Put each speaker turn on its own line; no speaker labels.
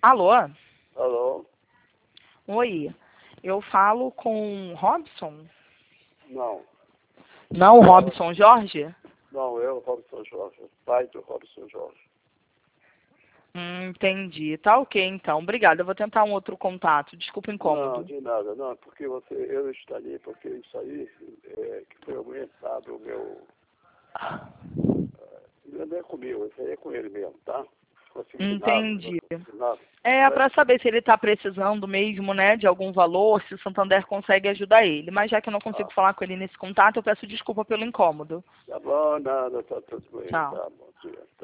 Alô?
Alô?
Oi. Eu falo com Robson?
Não.
Não, Robson Jorge?
Não, eu, Robson Jorge, pai do Robson Jorge.
Entendi. Tá ok, então. Obrigada. Eu vou tentar um outro contato. Desculpa o
Não,
incômodo.
de nada, não, porque eu estarei, porque isso aí que foi aumentado o meu. Não é comigo, isso aí é com ele mesmo, tá?
Entendi.
Consignado.
É para saber se ele está precisando mesmo, né, de algum valor, se o Santander consegue ajudar ele. Mas já que eu não consigo falar com ele nesse contato, eu peço desculpa pelo incômodo.
Tá bom, nada, tá tudo bem,
Tchau.
tá bom dia. Tá.